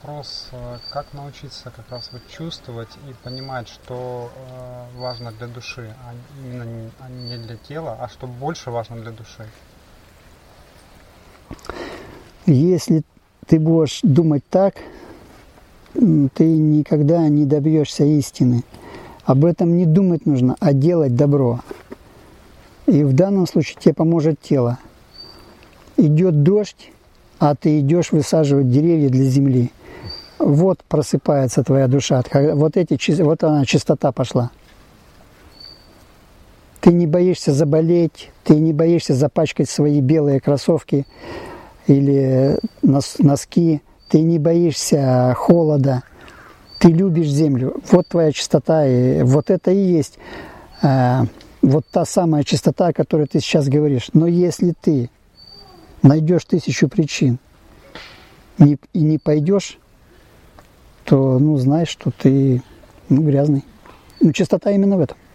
Вопрос, как научиться как раз вот чувствовать и понимать, что важно для души, а именно не для тела, а что больше важно для души. Если ты будешь думать так, ты никогда не добьешься истины. Об этом не думать нужно, а делать добро. И в данном случае тебе поможет тело. Идет дождь, а ты идешь высаживать деревья для земли. Вот просыпается твоя душа. Вот она, чистота пошла. Ты не боишься заболеть, ты не боишься запачкать свои белые кроссовки или носки, ты не боишься холода, ты любишь землю. Вот твоя чистота, и вот это и есть вот та самая чистота, о которой ты сейчас говоришь. Но если ты найдешь 1000 причин и не пойдешь, то, знаешь, что ты, грязный. Чистота именно в этом.